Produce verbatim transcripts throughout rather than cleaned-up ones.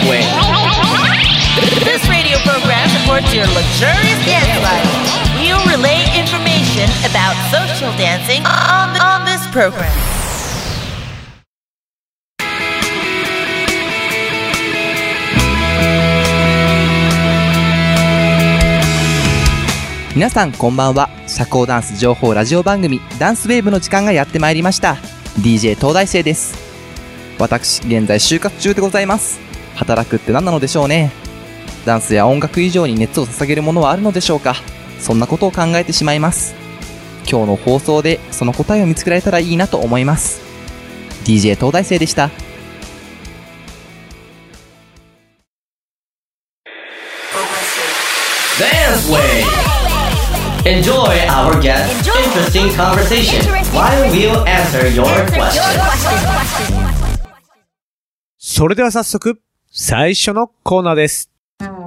Wave. This radio program supports your luxurious dance life. We'll relay information about social dancing on, the, on this program. 皆さんこんばんは。社交ダンス情報ラジオ番組ダンスウェーブの時間がやってまいりました。 ディージェー 東大生です。私現在就活中でございます。働くって何なのでしょうね。ダンスや音楽以上に熱を捧げるものはあるのでしょうか。そんなことを考えてしまいます。今日の放送でその答えを見つけられたらいいなと思います。 ディージェー 東大生でした。 Dance Wave.Enjoy our guest's interesting conversation while we'll answer your questions. それでは早速、最初のコーナーです。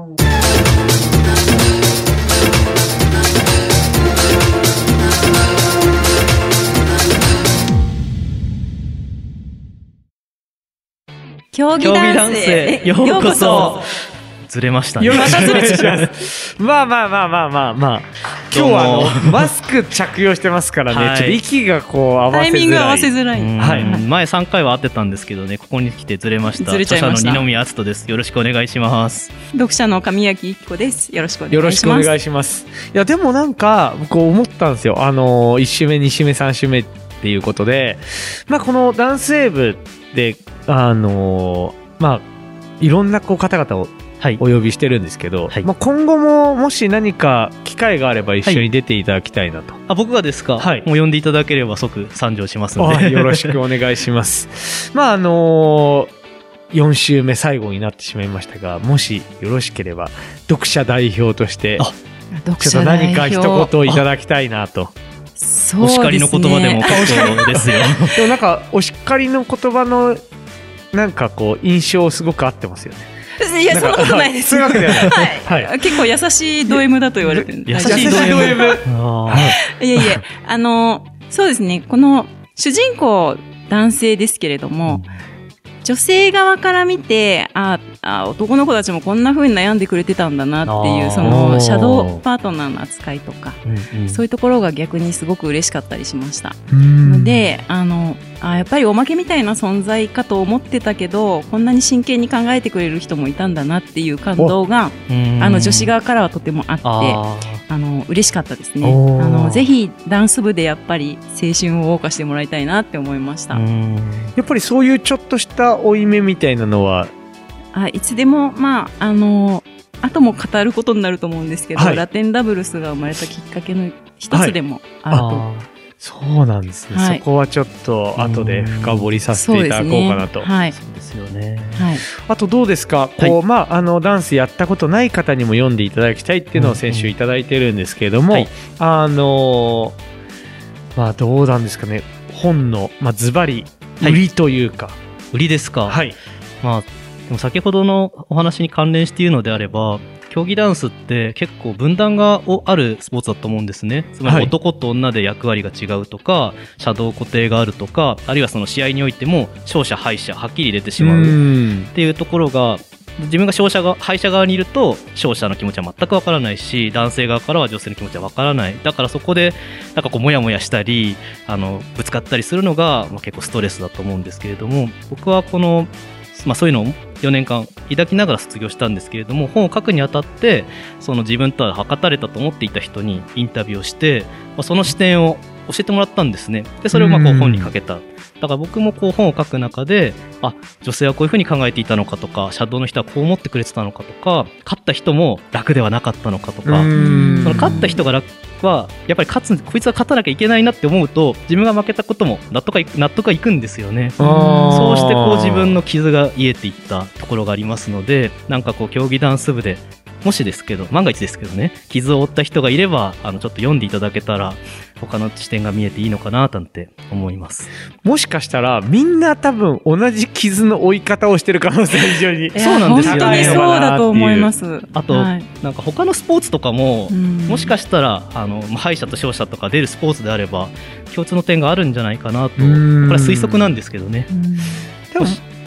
競技ダンスへようこそ。 ずれましたね。 よろしくお願いします。まあまあまあまあまあまあ。今日はあのマスク着用してますからね。はい、ちょっと息がこう合わせづらい。 タイミング合わせづらい。 はい。前さんかいは合ってたんですけどね、ここに来てずれました。 ずれちゃいました。 著者の二宮篤人です。よろしくお願いします。 読者の神谷紀子です。よろしくお願いします。 よろしくお願いします。いやでもなんか僕思ったんですよ。あのいち週目に週目さん週目っていうことで、まあこのダンスウェーブであのまあいろんなこう方々をはい、お呼びしてるんですけど、はい、まあ、今後ももし何か機会があれば一緒に出ていただきたいなと、はい、 あ僕がですか、はい、もう呼んでいただければ即参上しますのでよろしくお願いしますまああのー、よん週目最後になってしまいましたが、もしよろしければ読者代表としてちょっと何か一言いただきたいなと。 そうですね、 お叱りの言葉でも結構ですよでもなんかお叱りの言葉のなんかこう印象すごく合ってますよね。 いやそんなことないです。 そういうわけではない。 はいはい、結構優しいド M だと言われてるんで。 優しいド M。 いやいやあのそうですね、この主人公男性ですけれども、うん、女性側から見てああ男の子たちもこんな風に悩んでくれてたんだなっていう、そのシャドーパートナーの扱いとか、うんうん、そういうところが逆にすごく嬉しかったりしました。のであのあやっぱりおまけみたいな存在かと思ってたけど、こんなに真剣に考えてくれる人もいたんだなっていう感動があの女子側からはとてもあってああの嬉しかったですね。あのぜひダンス部でやっぱり青春を謳歌してもらいたいなって思いました。 やっぱりそういうちょっとした負い目みたいなのはあいつでもまああの後も語ることになると思うんですけど、はい、ラテンダブルスが生まれたきっかけの一つでもあると、はい、 そうなんですね、はい、そこはちょっと後で深掘りさせていただこうかなと。 そうですよね。 はい、 あとどうですか、こう、はい、まあ、あのダンスやったことない方にも読んでいただきたいっていうのを先週いただいてるんですけれども、はい、あのまあどうなんですかね、本の、まあ、ズバリ売りというか、はい、 売りですか。 はい。 まあでも先ほどのお話に関連して言うのであれば、競技ダンスって結構分断があるスポーツだと思うんですね。つまり男と女で役割が違うとか、はい、シャドウ固定があるとか、あるいはその試合においても勝者敗者はっきり出てしまうっていうところが、自分が勝者が敗者側にいると勝者の気持ちは全くわからないし、男性側からは女性の気持ちはわからない。だからそこでなんかこうモヤモヤしたりあのぶつかったりするのが、まあ、結構ストレスだと思うんですけれども、僕はこのまあ、そういうのをよねんかん抱きながら卒業したんですけれども、本を書くにあたってその自分とは測たれたと思っていた人にインタビューをして、まあ、その視点を教えてもらったんですね。でそれをまあこう本に書けた。だから僕もこう本を書く中で、あ女性はこういうふうに考えていたのかとか、シャドウの人はこう思ってくれてたのかとか、勝った人も楽ではなかったのかとか、その勝った人が楽はやっぱり勝つこいつは勝たなきゃいけないなって思うと、自分が負けたことも納得がい納得がいくんですよね。そうしてこう自分の傷が癒えていったところがありますので、なんかこう競技ダンス部でもしですけど、万が一ですけどね、傷を負った人がいればあのちょっと読んでいただけたら他の視点が見えていいのかななんて思います。 もしかしたらみんな多分同じ傷の負い方をしてる可能性が非常にそうなんですよね。本当にそうだと思います。 あと、はい、なんか他のスポーツとかももしかしたらあの敗者と勝者とか出るスポーツであれば共通の点があるんじゃないかなと、これは推測なんですけどね。 でも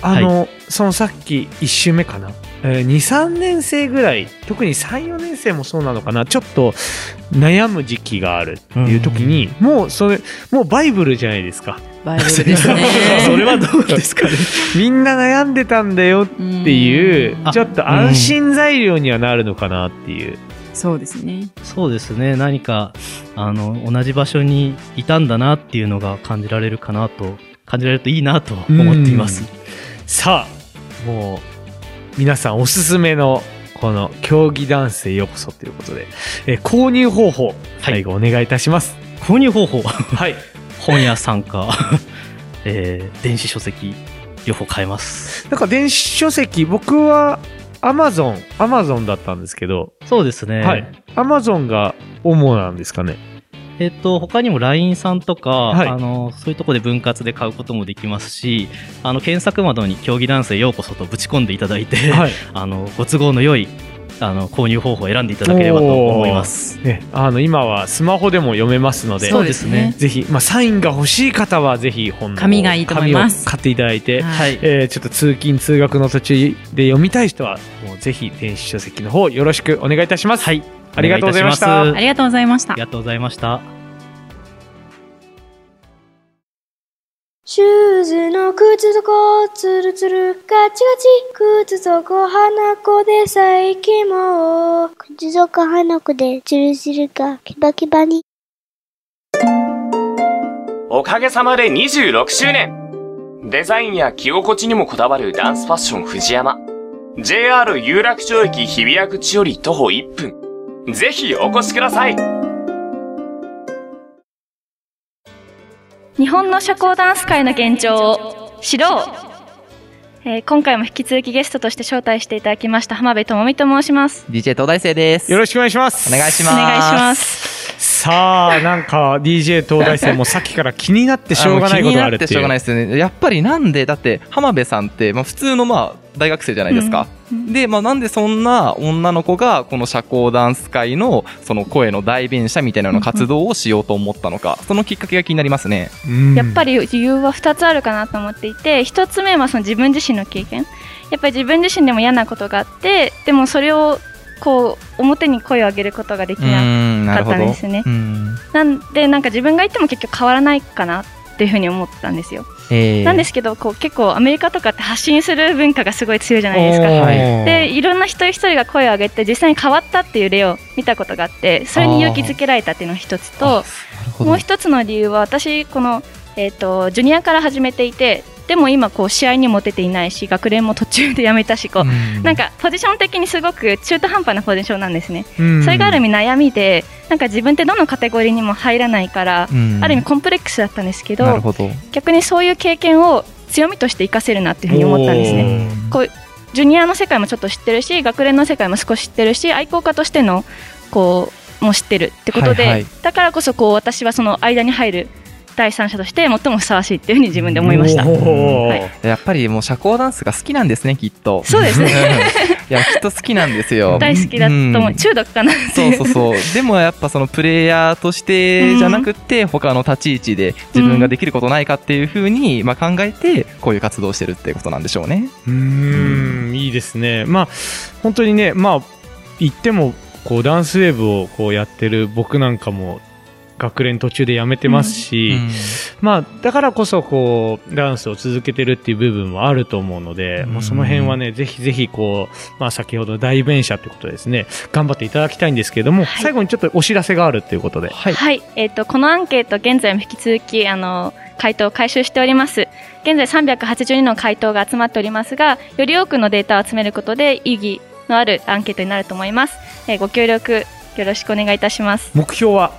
あの、そのさっきいち周目かな、えー、に、さんねん生ぐらい、特にさん、よねん生もそうなのかな、ちょっと悩む時期があるっていう時に、うん、もうそれもうバイブルじゃないですか。 バイブルですね。 それはどうですかね。 みんな悩んでたんだよっていう、ちょっと安心材料にはなるのかなっていう。 そうですね。 そうですね。何かあの同じ場所にいたんだなっていうのが感じられるかなと感じられるといいなと思っています。 さあ、もう皆さんおすすめのこの競技ダンスへようこそということで、え購入方法最後お願いいたします。 はい、購入方法はい。 本屋さんか、えー、電子書籍両方買えます。 なんか電子書籍、僕はアマゾンアマゾンだったんですけど。 そうですね。 はい。アマゾンが主なんですかね。 えっと、他にも ライン さんとか、 はい、 あの、そういうところで分割で買うこともできますし、あの、検索窓に競技ダンスへようこそとぶち込んでいただいて、はい、あの、ご都合の良い、あの、購入方法を選んでいただければと思います。 ね、あの、今はスマホでも読めますので、 そうですね。 ぜひ、まあ、サインが欲しい方は、ぜひ本の紙がいいと思います。 紙を買っていただいて、 はい、 えー、ちょっと通勤通学の途中で読みたい人は、もうぜひ電子書籍の方よろしくお願いいたします。 はい。 ありがとうございました。 ありがとうございました。 ありがとうございました。 シューズの靴底ツルツルガチガチ靴底花子で最近も靴底花子でツルツルがキバキバに。 おかげさまでにじゅうろくしゅうねん。デザインや着心地にもこだわるダンスファッション藤山。ジェイアール 有楽町駅日比谷口より徒歩いっぷん。ぜひお越しください。 日本の社交ダンス界の現状を知ろう、えー、今回も引き続きゲストとして招待していただきました浜辺智美と申します。 ディージェー 東大生です。 よろしくお願いします。 お願いします。 お願いします。 さあ、なんか ディージェー 東大生もさっきから気になってしょうがないことがあるっていう。 気になってしょうがないですよね。やっぱりなんで、だって浜辺さんって、まあ、普通のまあ大学生じゃないですか、うん、で、まあ、なんでそんな女の子がこの社交ダンス界のその声の代弁者みたいなの活動をしようと思ったのか、そのきっかけが気になりますね。 やっぱり理由はふたつあるかなと思っていて、ひとつめはその自分自身の経験。やっぱり自分自身でも嫌なことがあって、でもそれをこう表に声を上げることができなかったんですね。なんでなんか自分が言っても結局変わらないかなっていうふうに思ったんですよ。えー、なんですけどこう結構アメリカとかって発信する文化がすごい強いじゃないですか。でいろんな一人一人が声を上げて実際に変わったっていう例を見たことがあって、それに勇気づけられたっていうのが一つと、もう一つの理由は私この、えーと、ジュニアから始めていて、でも今こう試合にも出ていないし学連も途中でやめたし、こう、うん、なんかポジション的にすごく中途半端なポジションなんですね、うん、それがある意味悩みで、なんか自分ってどのカテゴリーにも入らないから、うん、ある意味コンプレックスだったんですけど、ど逆にそういう経験を強みとして活かせるなっていうふうに思ったんですね。こうジュニアの世界もちょっと知ってるし、学連の世界も少し知ってるし、愛好家としてのこうも知ってるってことで、はいはい、だからこそこう私はその間に入る第三者として最もふさわしいっていうふうに自分で思いました。 はい、やっぱりもう社交ダンスが好きなんですね、きっと。 そうですねいやきっと好きなんですよ。 大好きだと思う、うん、中毒かなっていう。 そうそうそう。でもやっぱそのプレイヤーとしてじゃなくて、うん、他の立ち位置で自分ができることないかっていうふうに、まあ、考えてこういう活動をしてるっていうことなんでしょうね。 うーん、うん、いいですね。まあ本当にね、まあ言ってもこうダンスウェーブをこうやってる僕なんかも学連途中でやめてますし、うんうん、まあだからこそこうダンスを続けてるっていう部分もあると思うので、うん、まあ、その辺はねぜひぜひこう、まあ、先ほど代弁者ってことですね、頑張っていただきたいんですけれども、はい、最後にちょっとお知らせがあるっていうことで、 はい、はい、えーと、このアンケート現在も引き続きあの回答を回収しております。現在さんびゃくはちじゅうにの回答が集まっておりますが、より多くのデータを集めることで意義のあるアンケートになると思います。えー、ご協力よろしくお願いいたします。 目標は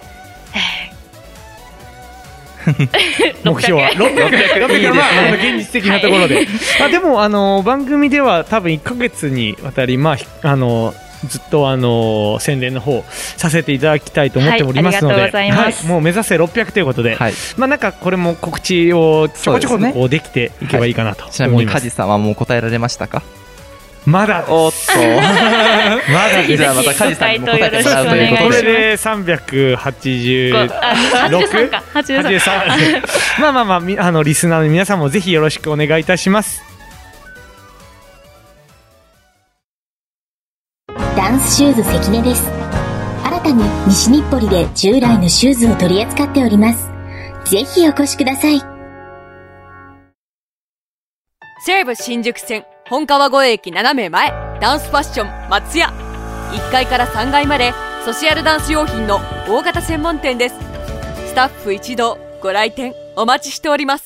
目標はろっぴゃく、ろっぴゃく、まあ現実的なところで、はい、あでもあの番組では多分いっかげつにわたり、まああのずっとあの宣伝の方させていただきたいと思っておりますので、はい、はい、もう目指せろっぴゃくということで、はい、まあなんかこれも告知をちょこちょここうできていけばいいかなと思います。 ちなみに梶さんはもう答えられましたか？ まだおっとまだじゃあまた梶さんにも答えてもらうということで、 これでさんびゃくはちじゅうろく、はちじゅうさんかはちじゅうさんまあまあまああのリスナーの皆さんもぜひよろしくお願いいたします。 ダンスシューズ関根です。新たに西日暮里で従来のシューズを取り扱っております。ぜひお越しください。 西武新宿線本川越駅斜め前、ダンスファッション松屋。いっかいからさんがいまでソシャルダンス用品の大型専門店です。スタッフ一同ご来店お待ちしております。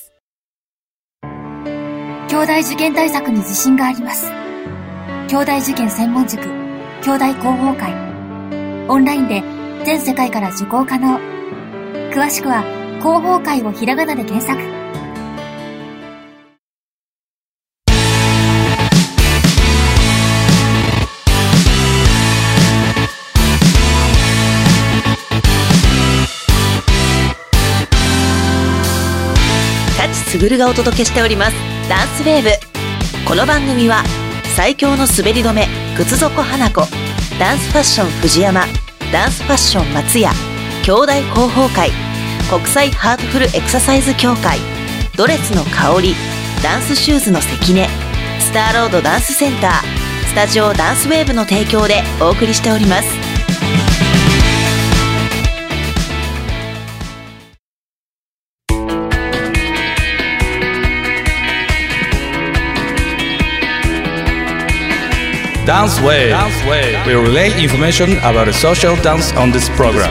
兄弟受験対策に自信があります。兄弟受験専門塾兄弟広報会。オンラインで全世界から受講可能。詳しくは広報会をひらがなで検索。 すぐるがお届けしておりますダンスウェーブ。この番組は最強の滑り止め靴底花子、ダンスファッション藤山、ダンスファッション松屋、兄弟広報会、国際ハートフルエクササイズ協会、ドレスの香り、ダンスシューズの関根、スターロードダンスセンター、スタジオダンスウェーブの提供でお送りしております。 Dance Wave. We relay information about social dance on this program.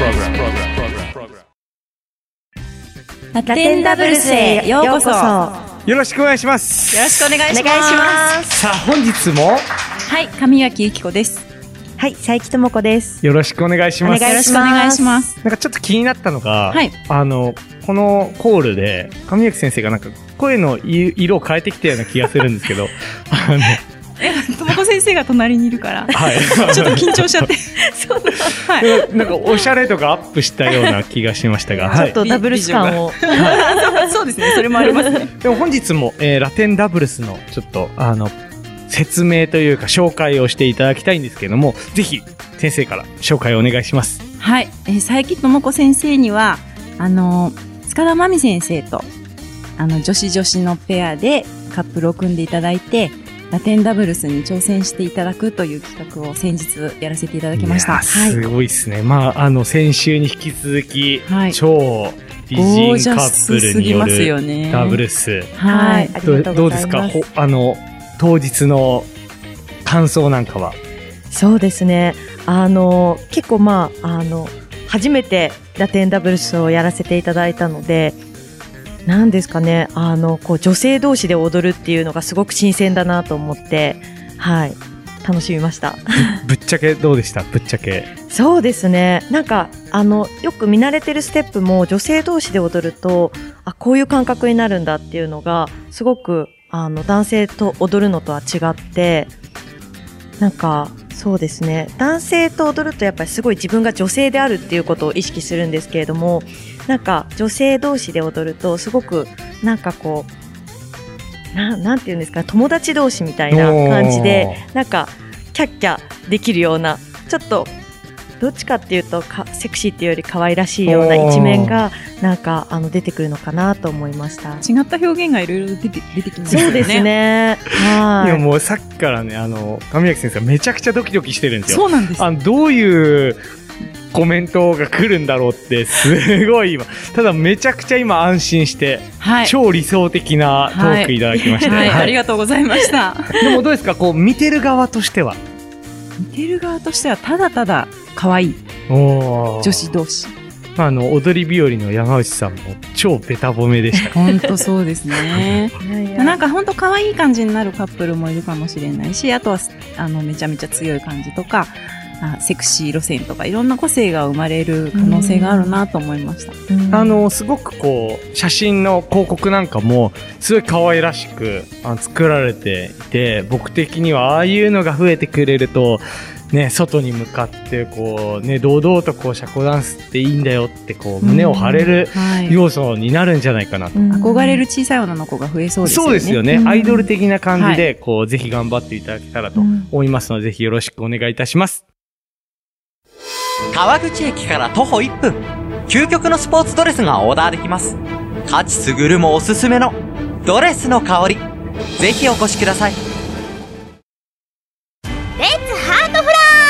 ラテンダブルスへようこそ。 よろしくお願いします。 よろしくお願いします。 さあ、本日もはい、上脇由紀子です。 はい、佐伯智子です。 よろしくお願いします。 よろしくお願いします。 なんかちょっと気になったのが、 はい、 あのこのコールで上脇先生がなんか声の色を変えてきたような気がするんですけど、あの。 ともこ先生が隣にいるから、はい、ちょっと緊張しちゃってそうな、はい、 なんかおしゃれ度がアップしたような気がしましたが、 ちょっとダブルス感を、 はい、そうですね、それもありますね。 でも本日も、えー、ラテンダブルスのちょっとあの説明というか紹介をしていただきたいんですけども、ぜひ先生から紹介をお願いします。 はい、えー、佐伯智子先生にはあの塚田真美先生とあの女子女子のペアでカップルを組んでいただいて、ラテンダブルスに挑戦していただくという企画を先日やらせていただきました。 すごいですね。はい、まあ、あの、先週に引き続き、はい、超美人カップルによるダブルス。 はい。 ど, どうですかほあの、当日の感想なんかは。 そうですね。あの、結構まあ、あの、初めてラテンダブルスをやらせていただいたので、なんですかね、あのこう女性同士で踊るっていうのがすごく新鮮だなと思って、はい、楽しみました。 ぶっちゃけどうでした？ぶっちゃけ。 そうですね。なんかあのよく見慣れてるステップも女性同士で踊ると、あ、こういう感覚になるんだっていうのがすごくあの男性と踊るのとは違って、なんかそうですね。男性と踊るとやっぱりすごい自分が女性であるっていうことを意識するんですけれども、なんか女性同士で踊るとすごくなんかこう な, なんていうんですか、友達同士みたいな感じでなんかキャッキャできるような、ちょっとどっちかっていうとかセクシーっていうより可愛らしいような一面がなんかあの出てくるのかなと思いました。 違った表現がいろいろ出て出てきますね。 そうですね。 はい。いやもうさっきからね、あの上脇先生めちゃくちゃドキドキしてるんですよ。 そうなんです。 あのどういうコメントが来るんだろうってすごい今、ただめちゃくちゃ今安心して、はい、超理想的なトークいただきました、 はいはいはい、ありがとうございました。 でもどうですか、こう見てる側としては。 見てる側としてはただただ可愛い女子同士。 あの踊り日和の山内さんも超ベタ褒めでした。 本当そうですね。いやいやなんか本当可愛い感じになるカップルもいるかもしれないし、あとはあのめちゃめちゃ強い感じとか。セクシー路線とかいろんな個性が生まれる可能性があるなと思いました。 あのすごくこう写真の広告なんかもすごい可愛らしくあ作られていて、僕的にはああいうのが増えてくれるとね、外に向かってこうね、堂々とこう社交ダンスっていいんだよってこう胸を張れる要素になるんじゃないかなと。 憧れる小さい女の子が増えそうですよね。 そうですよね。アイドル的な感じでこう、はい、ぜひ頑張っていただけたらと思いますので、ぜひよろしくお願いいたします。 川口駅から徒歩いっぷん、究極のスポーツドレスがオーダーできます。勝ち優もおすすめのドレスの香り、ぜひお越しください。 レッツハートフライ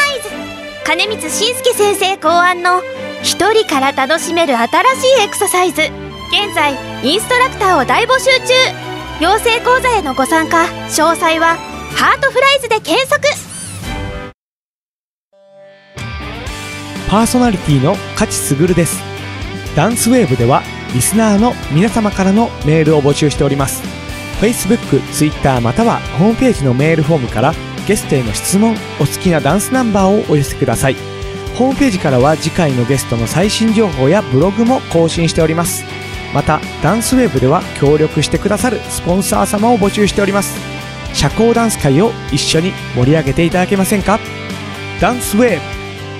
金光信介先生考案の一人から楽しめる新しいエクササイズ。現在インストラクターを大募集中。養成講座へのご参加詳細はハートフライズで検索。 パーソナリティの勝すぐるです。ダンスウェーブではリスナーの皆様からのメールを募集しております。 Facebook、Twitter またはホームページのメールフォームからゲストへの質問、お好きなダンスナンバーをお寄せください。ホームページからは次回のゲストの最新情報やブログも更新しております。またダンスウェーブでは協力してくださるスポンサー様を募集しております。社交ダンス界を一緒に盛り上げていただけませんか。ダンスウェーブ。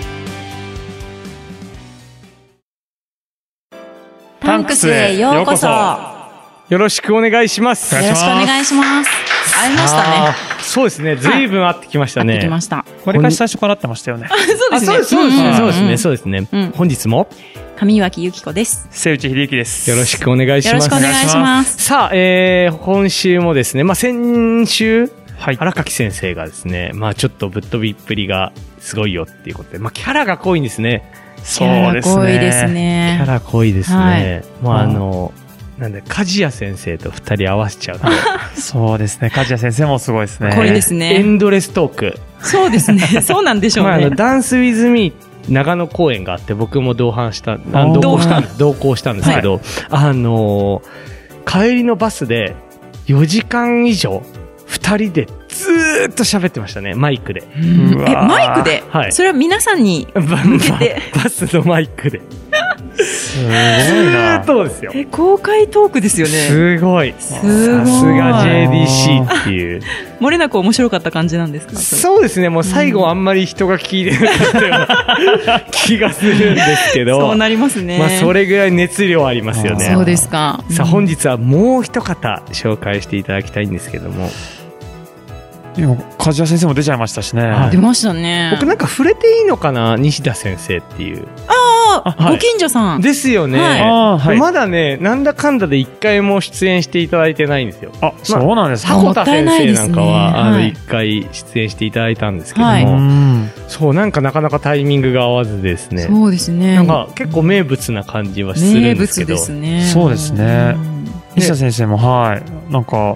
タンクスへようこそ。 よろしくお願いします。 よろしくお願いします。会いましたね。 そうですね。ずいぶん会ってきましたね。 会ってきました。 これから最初から会ってましたよね。 そうですね。 そうですね。そうですね。そうですね。本日も上脇由紀子です。 瀬内秀之です。 よろしくお願いします。 よろしくお願いします。 さあ、えー、今週もですね、まあ先週、はい、荒垣先生がですね、まあちょっとぶっ飛びっぷりがすごいよっていうことで、まあキャラが濃いんですね。 そうですね。 濃いですね。 キャラ濃いですね。はい、まああの、なんで、梶谷先生と二人合わせちゃうと。 そうですね。梶谷先生もすごいですね。 濃いですね。 エンドレストーク。 そうですね。そうなんでしょうね。まあ、あのダンスウィズミー長野公演があって、僕も同伴した、同行したんです、同行したんですけど、はい、あのー、帰りのバスでよじかん以上、二人でずーっと喋ってましたね、マイクで。 え、マイクで？ はい。 それは皆さんに向けて。 バスのマイクで。 すごいな。 そうですよ。 え、公開トークですよね。 すごい。 すごい。 さすが ジェーディーシー っていう。 漏れなく面白かった感じなんですか？ そうですね。もう最後あんまり人が聞いてなかったような気がするんですけど。 そうなりますね。 まあそれぐらい熱量ありますよね。 そうですか。 さあ本日はもう一方紹介していただきたいんですけども。 今梶谷先生も出ちゃいましたしね。 出ましたね。 僕なんか触れていいのかな、西田先生っていう。 ああ、はい、ご近所さんですよね。はいあはい、まだね、なんだかんだで一回も出演していただいてないんですよ。 あ、そうなんですか。 迫田先生なんかは、ね、あの一回出演していただいたんですけども、はい、そうなんかなかなかタイミングが合わずですね。 そうですね。 なんか結構名物な感じはするんですけど。 名物ですね。 そうですね。西田先生もはいなんか。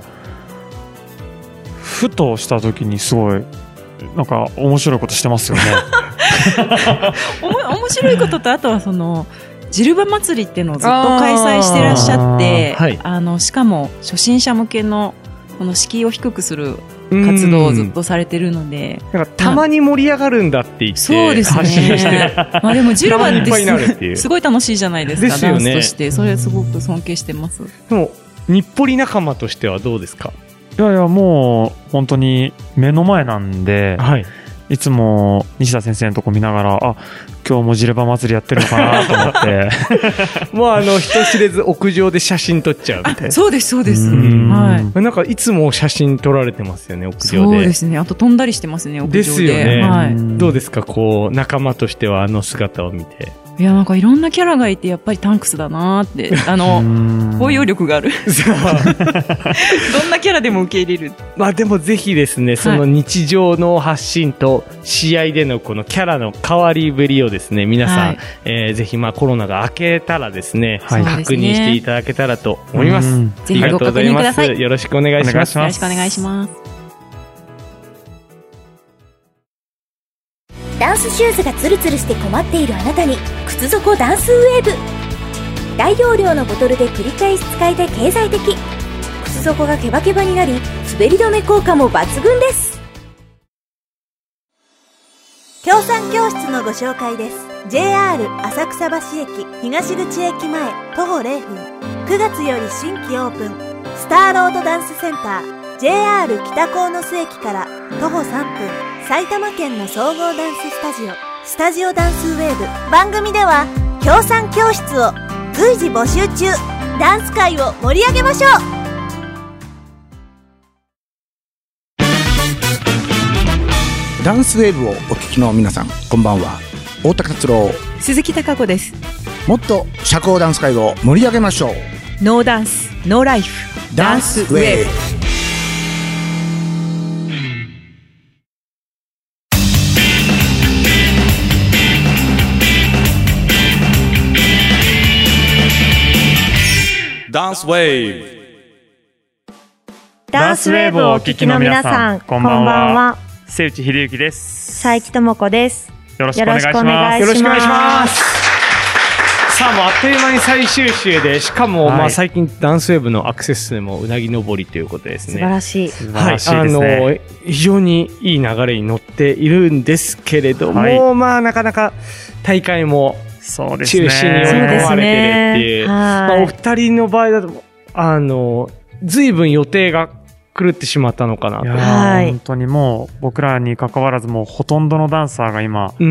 ふとした時にすごいなんか面白いことしてますよね。 おも面白いこととあとはそのジルバ祭りっていうのをずっと開催してらっしゃって、あ、はい、あのしかも初心者向けのこの敷居を低くする活動をずっとされてるので、 なんかたまに盛り上がるんだって言ってそうですね。 発信して、 まあでもジルバってすごい楽しいじゃないですか。ですよね、ダンスとしてそれすごく尊敬してます。 でも日暮里仲間としてはどうですか？ いやいやもう本当に目の前なんで、はい、いつも西田先生のとこ見ながら、あ、今日もジレバ祭りやってるのかなと思ってもうあの人知れず屋上で写真撮っちゃうみたいな。 そうですそうです。はい。 なんかいつも写真撮られてますよね、屋上で。 そうですね。あと飛んだりしてますね、屋上で。 ですよね。はい。どうですか、こう仲間としてはあの姿を見て。 いや、なんかいろんなキャラがいてやっぱりタンクスだなーって、あの包容力がある。どんなキャラでも受け入れる。 まあでもぜひですね、その日常の発信と試合でのこのキャラの変わりぶりをですね、皆さん、はい、えー、ぜひまあコロナが明けたらですね、はい、確認していただけたらと思います。 ぜひご確認ください。 よろしくお願いします。 よろしくお願いします。 ダンスシューズがツルツルして困っているあなたに靴底ダンスウェーブ。大容量のボトルで繰り返し使えて経済的。靴底がケバケバになり滑り止め効果も抜群です。協賛教室のご紹介です。 ジェイアール 浅草橋駅東口駅前徒歩れいふん。くがつより新規オープンスターロードダンスセンター ジェイアール 北鴻巣駅から徒歩さんぷん。埼玉県の総合ダンススタジオスタジオダンスウェーブ。番組では協賛教室を随時募集中。ダンス界を盛り上げましょう。 ダンスウェーブをお聞きの皆さん、こんばんは。大高達郎、 鈴木貴子です。 もっと社交ダンス界を盛り上げましょう。 ノーダンスノーライフダンスウェーブ。 ダンスウェーブ。 ダンスウェーブをお聞きの皆さん、こんばんは。 瀬内秀幸です。 佐伯智子です。 よろしくお願いします。 よろしくお願いします。さあ、もうあっという間に最終週で、しかも、はい、まあ最近ダンスウェーブのアクセス数もうなぎ登りということですね。 素晴らしい。 素晴らしいですね。はい、あの、非常にいい流れに乗っているんですけれども、はい、まあなかなか大会も中止に追い込まれてるっていう。まあ、お二人の場合だと、あの、随分予定が狂ってしまったのかなと。 はい。本当にもう僕らに関わらずもうほとんどのダンサーが今、うん、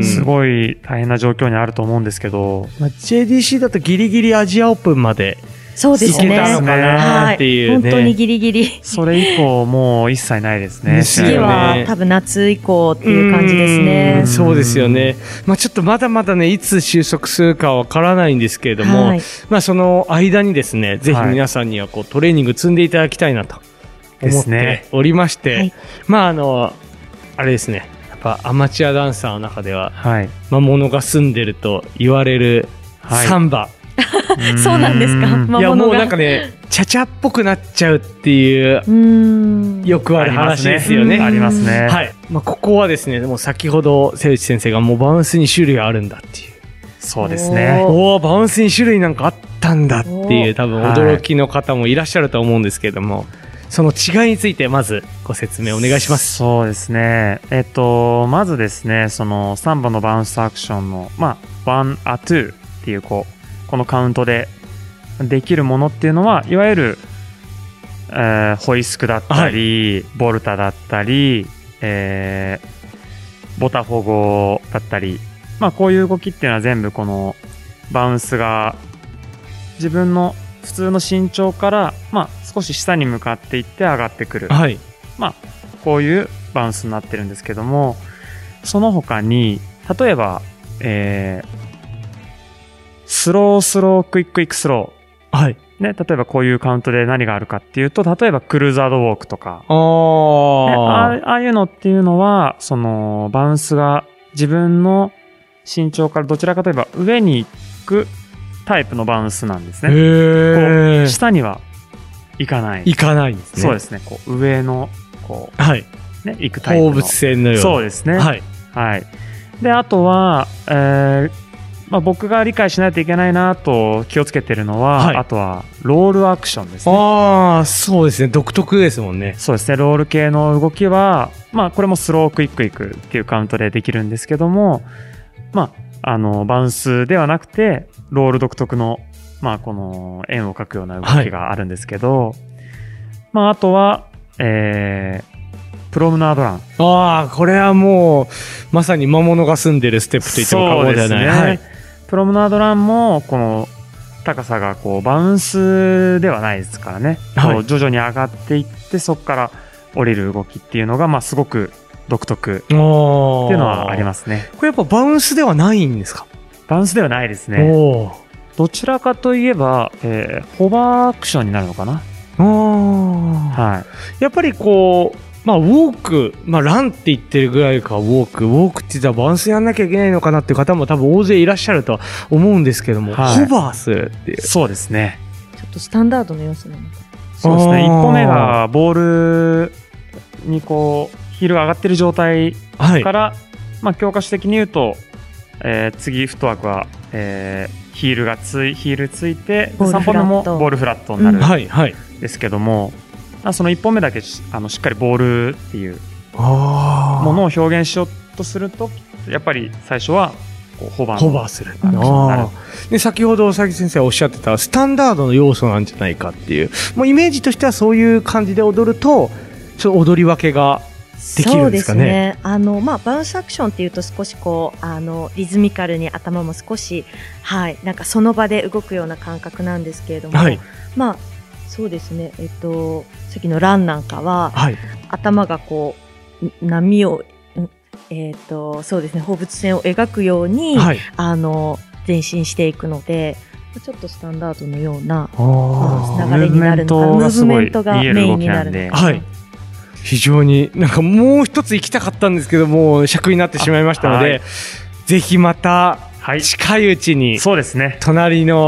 すごい大変な状況にあると思うんですけど、 まあ、ジェーディーシー だとギリギリアジアオープンまでそうですね。 いけたのかなっていうね。 はい、本当にギリギリ。 それ以降もう一切ないですね。 次は多分夏以降っていう感じですね。 うそうですよね。まあちょっとまだまだね、いつ収束するかわからないんですけれども、はい、まあその間にですね、ぜひ皆さんにはこうトレーニング積んでいただきたいなと思っておりまして、はい、まああの、あれですね、やっぱアマチュアダンサーの中では、はい、魔物が住んでると言われるサンバ、はいそうなんですか。 いやもうなんかね、チャチャっぽくなっちゃうっていう、うよくある話ですよね。 ありますね。 はい。まあここはですね、もう先ほど瀬内先生がもうバウンスに種類があるんだっていう。 そうですね。 おお、バウンスに種類なんかあったんだっていう多分驚きの方もいらっしゃると思うんですけれども、はい、その違いについてまずご説明お願いします。 そうですね。えっとまずですね、そのサンバのバウンスアクションのまあワンアツーっていうこうこのカウントでできるものっていうのは、いわゆる、えー、ホイスクだったり、はい、ボルタだったり、えー、ボタフォゴだったり、まあこういう動きっていうのは全部このバウンスが自分の普通の身長からまあ少し下に向かっていって上がってくる。はい、まあこういうバウンスになってるんですけども、その他に例えば、えースロースロークイッククイックスロー。はい。ね、例えばこういうカウントで何があるかっていうと、例えばクルーザードウォークとか。あ、ね、あああいうのっていうのは、その、バウンスが自分の身長からどちらかといえば上に行くタイプのバウンスなんですね。へー。こう下には行かない。 行かないんですね。 そうですね。こう上の、こう、はい。ね、行くタイプの。 放物線のような。 そうですね。はい。はい。で、あとは、えー、まあ、僕が理解しないといけないなと気をつけてるのは、はい、あとはロールアクションですね。 ああ、そうですね。独特ですもんね。 そうですね。ロール系の動きは、まあこれもスロークイッククイックっていうカウントでできるんですけども、まああのバウンスではなくてロール独特のまあこの円を描くような動きがあるんですけど、はい、まああとは、えープロムナードラン。 ああ、これはもうまさに魔物が住んでるステップと言っても過言ではない。ね、はい。 プロムナードランもこの高さがこうバウンスではないですからね。はい、こう徐々に上がっていってそこから降りる動きっていうのがまあすごく独特っていうのはありますね。 これやっぱバウンスではないんですか？ バウンスではないですね。どちらかといえば、えー、ホバーアクションになるのかな。 はい。やっぱりこう。まあ、ウォーク、まあ、ランって言ってるぐらいか、ウォーク。ウォークって言ったらバウンスやんなきゃいけないのかなっていう方も多分大勢いらっしゃると思うんですけども、はい、ホバーするっていう。 そうですね。 ちょっとスタンダードの要素なのか。 そうですね。一歩目がボールにこう、ヒールが上がってる状態から、はい、まあ、教科書的に言うと、えー、次、フットワークは、えー、ヒールがつい、ヒールついて、さんぽんめもボールフラットになる。うん、はい、はい。ですけども、そのいっぽんめだけあのしっかりボールっていうものを表現しようとすると、やっぱり最初はこうホバーホバーする。で、先ほど佐々木先生がおっしゃってたスタンダードの要素なんじゃないかっていう、もうイメージとしてはそういう感じで踊ると、ちょっと踊り分けができるんですかね。そうですね。 あの、まあ、バウンスアクションっていうと少しこう、あの、リズミカルに頭も少し、はい、なんかその場で動くような感覚なんですけれども、はい、まあ、そうですね。えっと、さっきのランなんかは、はい、頭がこう、波を、えっと、そうですね、放物線を描くように、はい、あの、前進していくので、ちょっとスタンダードのような流れになるのか、ムーブメントがメインになるのか。はい。 非常になんかもう一つ行きたかったんですけども、尺になってしまいましたので、はい、ぜひまた近いうちに、そうですね。隣の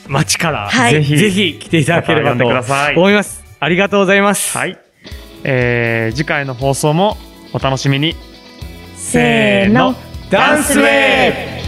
街から、 はい、 ぜひ、ぜひ来ていただければと思います。ありがとうございます。 はい。えー、次回の放送もお楽しみに。 せーの、ダンスウェーブ